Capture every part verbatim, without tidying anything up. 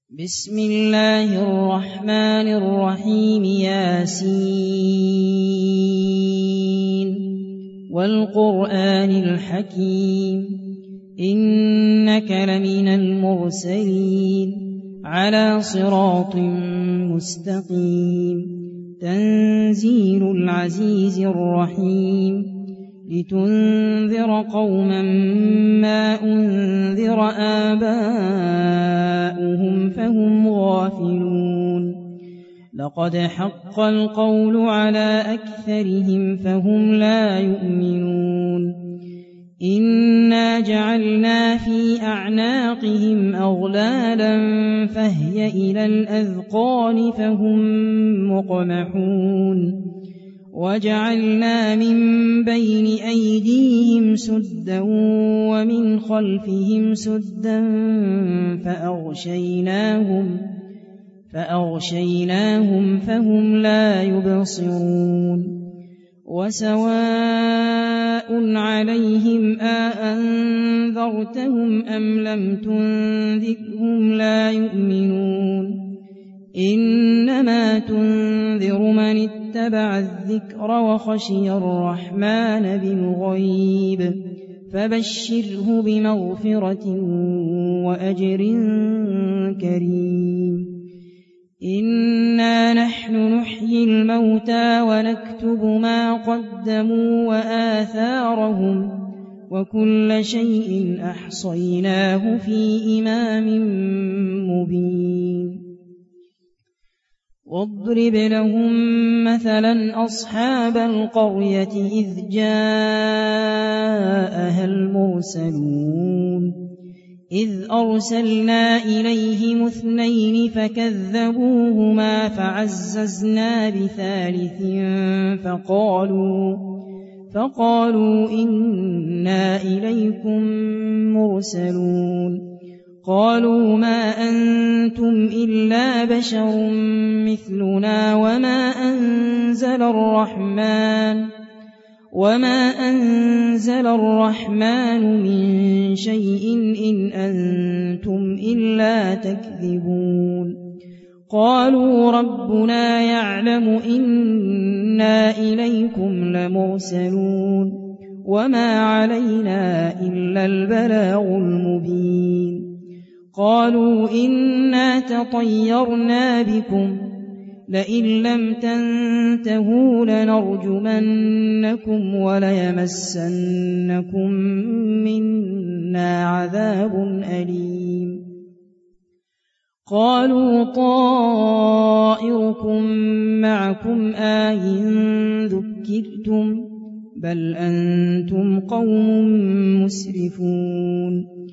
بسم الله الرحمن الرحيم ياسين والقرآن الحكيم إنك لمن المرسلين على صراط مستقيم تنزيل العزيز الرحيم لتنذر قوما ما أنذر آباؤهم فهم غافلون لقد حق القول على أكثرهم فهم لا يؤمنون إنا جعلنا في أعناقهم أغلالا فهي إلى الأذقان فهم مقمحون وجعلنا من بين أيديهم سدا ومن خلفهم سدا فأغشيناهم فأغشيناهم فهم لا يبصرون وسواء عليهم أأنذرتهم أم لم تنذرهم لا يؤمنون إنما تنذر من اتبع الذكر وخشي الرحمن بالغيب فبشره بمغفرة وأجر كريم إنا نحن نحيي الموتى ونكتب ما قدموا وآثارهم وكل شيء أحصيناه في إمام مبين واضرب لهم مثلا أصحاب القرية إذ جاءها المرسلون إذ أرسلنا إليهم اثنين فكذبوهما فعززنا بثالث فقالوا فقالوا إنا إليكم مرسلون قالوا ما أنتم إلا بشر مثلنا وما أنزل الرحمن وما أنزل الرحمن من شيء إن أنتم إلا تكذبون قالوا ربنا يعلم إنا إليكم لمرسلون وما علينا إلا البلاغ المبين قالوا إنا تطيرنا بكم لئن لم تنتهوا لنرجمنكم وليمسنكم منا عذاب أليم قالوا طائركم معكم آئن ذكرتم بل أنتم قوم مسرفون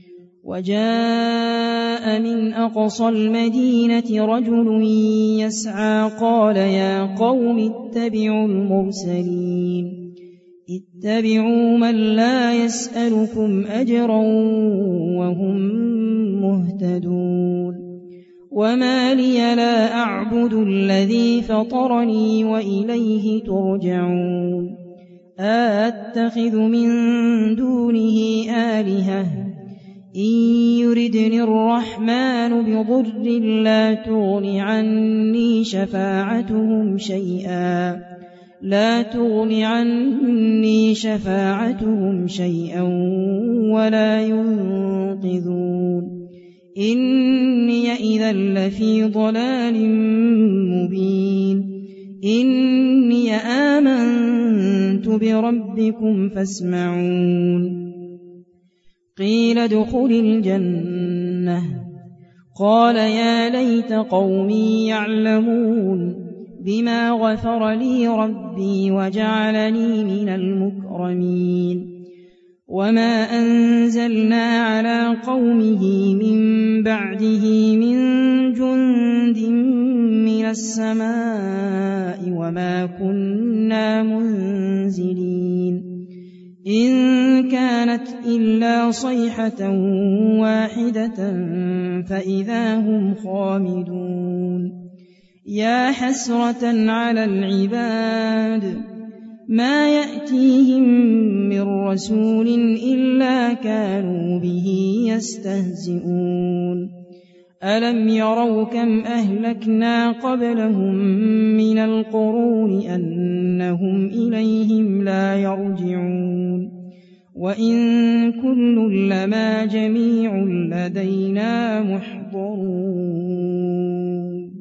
وجاء من أقصى المدينة رجل يسعى قال يا قوم اتبعوا المرسلين اتبعوا من لا يسألكم أجرا وهم مهتدون وما لي لا أعبد الذي فطرني وإليه ترجعون أأتخذ من دونه آلهة إن يردني الرحمن بضر لا تغن عني شفاعتهم شيئا لا تغن عني شفاعتهم شيئا ولا ينقذون إني إذا لفي ضلال مبين إني آمنت بربكم فاسمعون قيل ادخل الجنة قال يا ليت قومي يعلمون بما غفر لي ربي وجعلني من المكرمين وما أنزلنا على قومه من بعده من جند من السماء وما كنا منزلين إن كانت إلا صيحة واحدة فإذا هم خامدون يا حسرة على العباد ما يأتيهم من رسول إلا كانوا به يستهزئون ألم يروا كم أهلكنا قبلهم من القرون أنهم إليهم لا يرجعون وإن كل لما جميع لدينا محضرون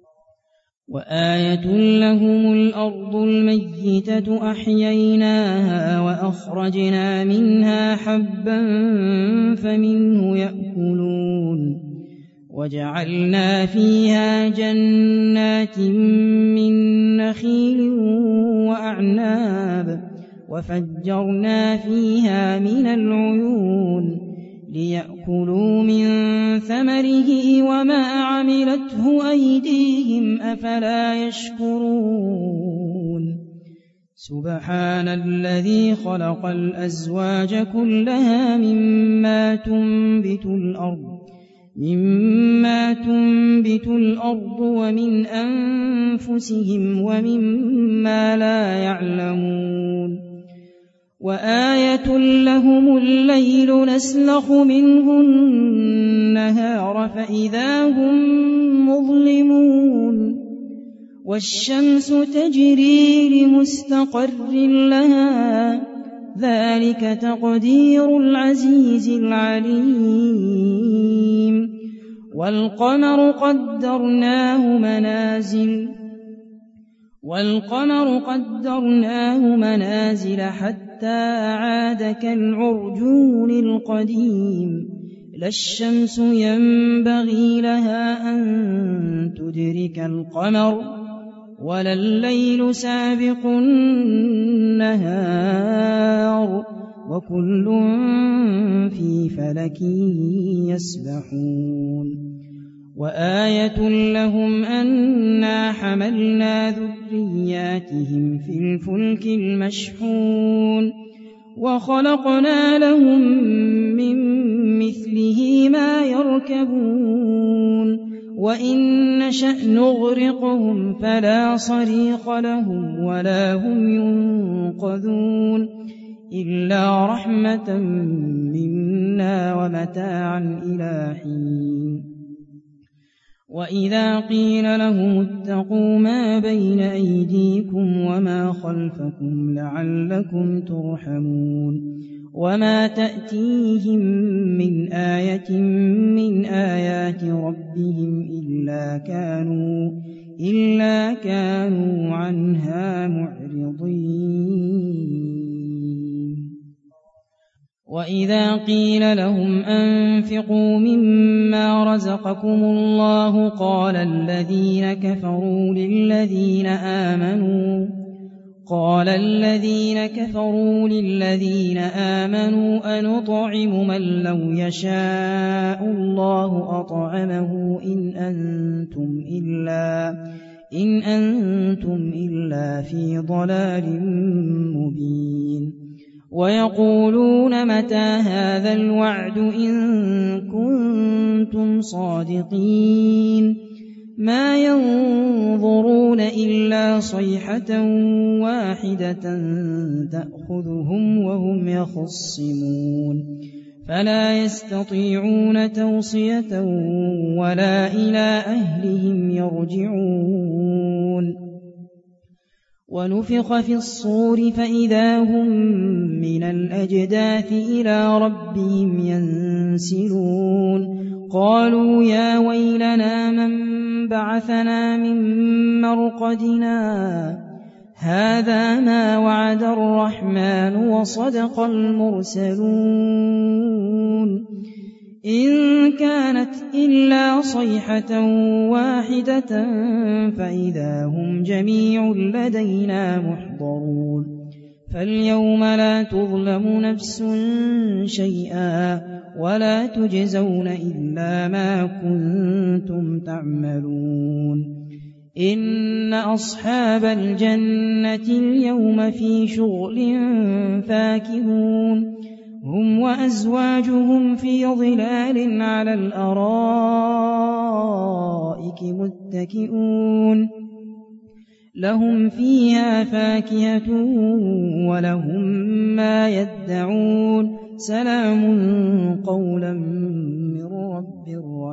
وآية لهم الأرض الميتة أحييناها وأخرجنا منها حبا فمنه يأكلون وجعلنا فيها جنات من نخيل وأعناب وفجرنا فيها من العيون ليأكلوا من ثمره وما عملته أيديهم أفلا يشكرون سبحان الذي خلق الأزواج كلها مما تنبت الأرض مما تنبت الأرض ومن أنفسهم ومما لا يعلمون وآية لهم الليل نسلخ منه النهار فإذا هم مظلمون والشمس تجري لمستقر لها ذلك تقدير العزيز العليم والقمر قدرناه منازل والقمر قدرناه منازل حتى عاد كالعرجون القديم لا الشمس ينبغي لها أن تدرك القمر ولا الليل سابق النهار وكل في فلك يسبحون وآية لهم أنا حملنا ذرياتهم في الفلك المشحون وخلقنا لهم من مثله ما يركبون وإن نشأ نغرقهم فلا صريخ لهم ولا هم ينقذون إلا رحمة منا ومتاعا إلى حين وإذا قيل لهم اتقوا ما بين أيديكم وما خلفكم لعلكم ترحمون وما تأتيهم من آية من آيات ربهم إلا كانوا إلا كانوا عنها معرضين وإذا قيل لهم أنفقوا مما رزقكم الله قال الذين كفروا للذين آمنوا قال الذين كفروا للذين آمنوا أنطعم من لو يشاء الله أطعمه إن أنتم إلا إن أنتم إلا في ضلال مبين ويقولون متى هذا الوعد إن كنتم صادقين ما ينظرون إلا صيحة واحدة تأخذهم وهم يخصمون فلا يستطيعون توصية ولا إلى أهلهم يرجعون ونفخ في الصور فإذا هم من الأجداث إلى ربهم ينسلون قالوا يا ويلنا من بعثنا من مرقدنا هذا ما وعد الرحمن وصدق المرسلون إن كانت إلا صيحة واحدة فإذا هم جميع لدينا محضرون فاليوم لا تظلم نفس شيئا ولا تجزون إلا ما كنتم تعملون إن أصحاب الجنة اليوم في شغل فاكهون هم وأزواجهم في ظلال على الأرائك متكئون لهم فيها فاكهة ولهم ما يدعون سلام قولا من رب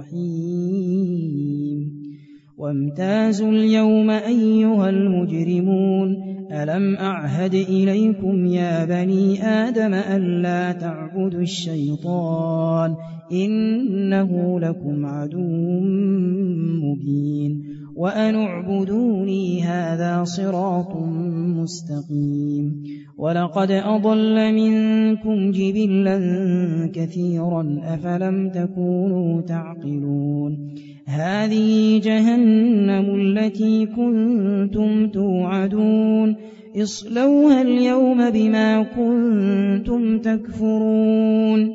رحيم. وامتازوا اليوم أيها المجرمون ألم أعهد إليكم يا بني آدم ألا تعبدوا الشيطان إنه لكم عدو مبين وأن اعبدوني هذا صراط مستقيم. ولقد أضل منكم جبلا كثيرا أفلم تكونوا تعقلون. هذه جهنم التي كنتم توعدون اصلوها اليوم بما كنتم تكفرون.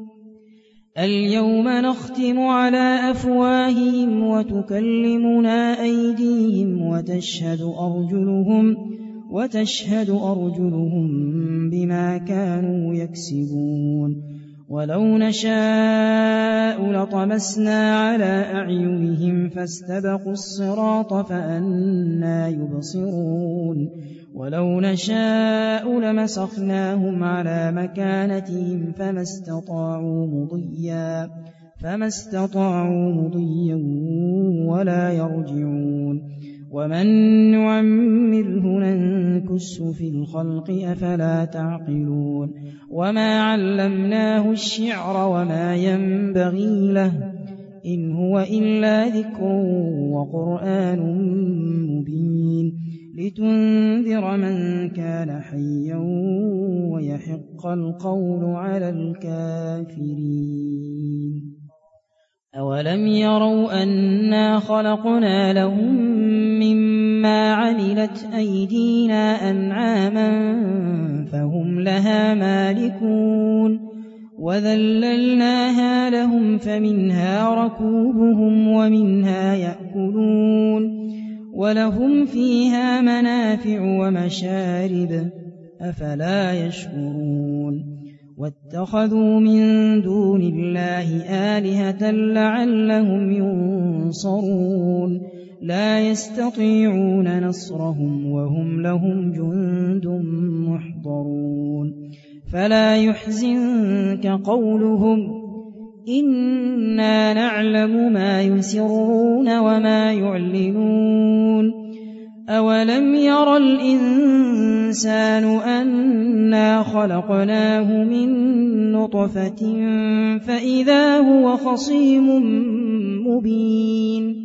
اليوم نختم على أفواههم وتكلمنا أيديهم وتشهد أرجلهم وتشهد أرجلهم بما كانوا يكسبون. ولو نشاء لطمسنا على أعينهم فاستبقوا الصراط فأنى يبصرون. ولو نشاء لمسخناهم على مكانتهم فما استطاعوا مضيا فما استطاعوا مضيا ولا يرجعون. ومن نعمره ننكسه في الخلق أفلا تعقلون. وما علمناه الشعر وما ينبغي له إن هو إلا ذكر وقرآن مبين لتنذر من كان حيا ويحق القول على الكافرين. أولم يروا أنا خلقنا لهم مما عملت أيدينا أنعاما فهم لها مالكون وذللناها لهم فمنها ركوبهم ومنها يأكلون ولهم فيها منافع ومشارب أفلا يشكرون. واتخذوا من دون الله آلهة لعلهم ينصرون لا يستطيعون نصرهم وهم لهم جند محضرون. فلا يحزنك قولهم إنا نعلم ما يسرون وما يعلنون. أولم ير الإنسان أنا خلقناه من نطفة فإذا هو خصيم مبين.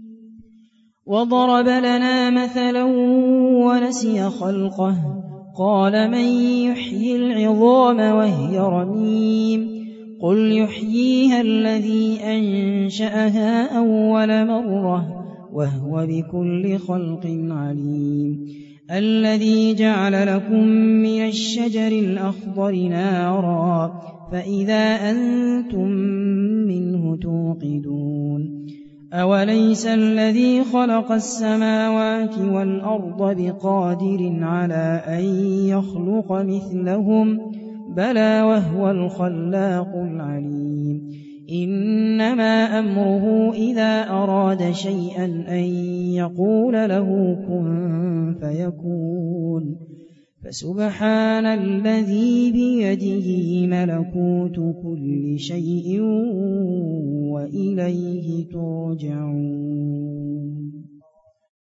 وضرب لنا مثلا ونسي خلقه قال من يحيي العظام وهي رميم قل يحييها الذي أنشأها أول مرة وهو بكل خلق عليم. الذي جعل لكم من الشجر الأخضر نارا فإذا أنتم منه توقدون. أوليس الذي خلق السماوات والأرض بقادر على أن يخلق مثلهم بلى وهو الخلاق العليم. إنما أمره إذا أراد شيئا أن يقول له كن فيكون. فسبحان الذي بيده ملكوت كل شيء وإليه ترجعون.